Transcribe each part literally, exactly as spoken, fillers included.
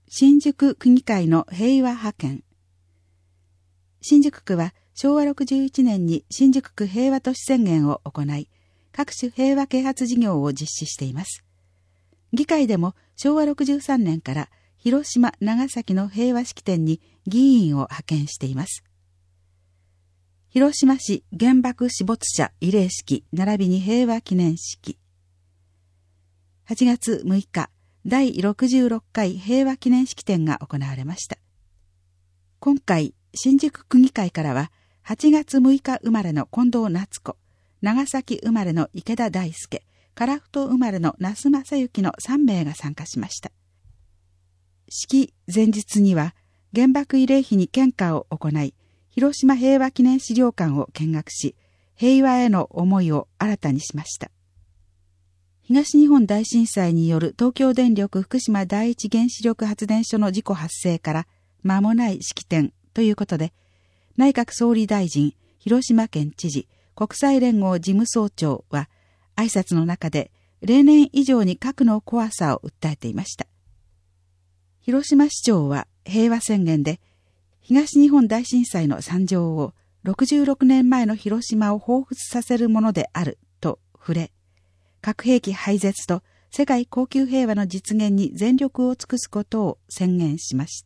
新宿区議会の平和派遣。新宿区はしょうわろくじゅういちねんに新宿区平和都市宣言を行い、各種平和啓発事業を実施しています。議会でもしょうわろくじゅうさんねんから広島、長崎の平和式典に議員を派遣しています。広島市原爆死没者慰霊式並びに平和記念式。はちがつむいか、だいろくじゅうろっかい平和記念式典が行われました。今回、新宿区議会からは、はちがつむいか生まれの近藤夏子、長崎生まれの池田大輔、樺太生まれの那須正幸のさんめいが参加しました。式前日には、原爆慰霊碑に献花を行い、広島平和記念資料館を見学し、平和への思いを新たにしました。東日本大震災による東京電力福島第一原子力発電所の事故発生から間もない式典ということで、内閣総理大臣、広島県知事、国際連合事務総長は挨拶の中で例年以上に核の怖さを訴えていました。広島市長は平和宣言で東日本大震災の惨状をろくじゅうろくねんまえの広島を彷彿させるものであると触れ、核兵器廃絶と世界恒久平和の実現に全力を尽くすことを宣言しました。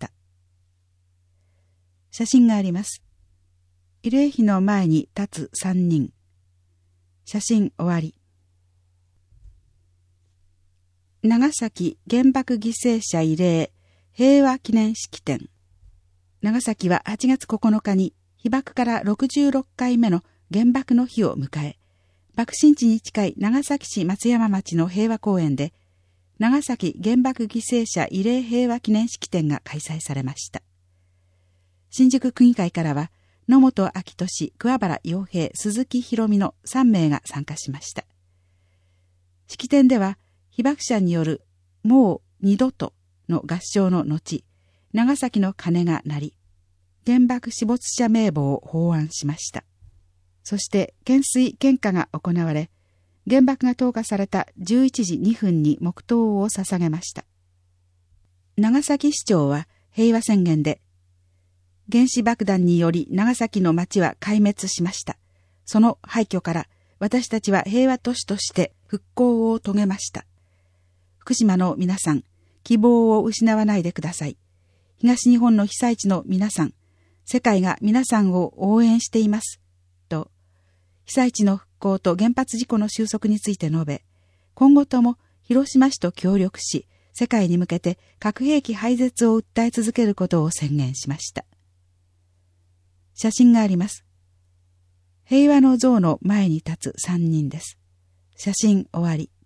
写真があります。慰霊碑の前に立つさんにん。写真終わり。長崎原爆犠牲者慰霊平和記念式典。長崎ははちがつここのかに被爆からろくじゅうろっかいめの原爆の日を迎え、爆心地に近い長崎市松山町の平和公園で、長崎原爆犠牲者慰霊平和記念式典が開催されました。新宿区議会からは、野本昭俊、桑原洋平、鈴木博美のさんめいが参加しました。式典では、被爆者によるもう二度との合唱の後、長崎の鐘が鳴り、原爆死没者名簿を奉安しました。そして懸垂献花が行われ、原爆が投下されたじゅういちじにふんに黙祷を捧げました。長崎市長は平和宣言で、原子爆弾により長崎の町は壊滅しました。その廃墟から私たちは平和都市として復興を遂げました。福島の皆さん、希望を失わないでください。東日本の被災地の皆さん、世界が皆さんを応援しています。と、被災地の復興と原発事故の収束について述べ、今後とも広島市と協力し、世界に向けて核兵器廃絶を訴え続けることを宣言しました。写真があります。平和の像の前に立つさんにんです。写真終わり。